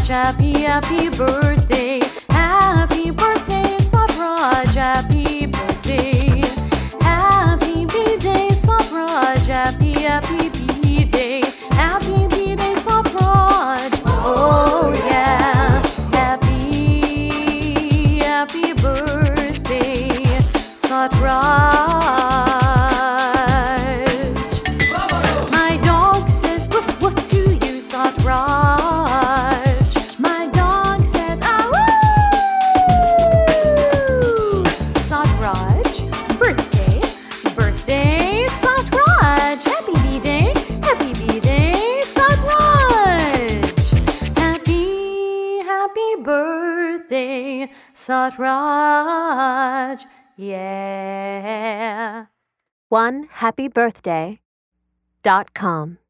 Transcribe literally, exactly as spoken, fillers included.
Satraj, happy, happy birthday. Happy birthday, Satraj, happy birthday. Happy B-Day, Satraj, happy, happy B-Day. Happy B-Day, Satraj, oh yeah. Happy, happy birthday, Satraj. My dog says woof woof to you, Satraj. My dog says ah woo. Satraj, birthday, birthday, Satraj. Happy B-Day, happy B-Day, Satraj. Happy, happy birthday, Satraj. Yeah. one happy birthday dot com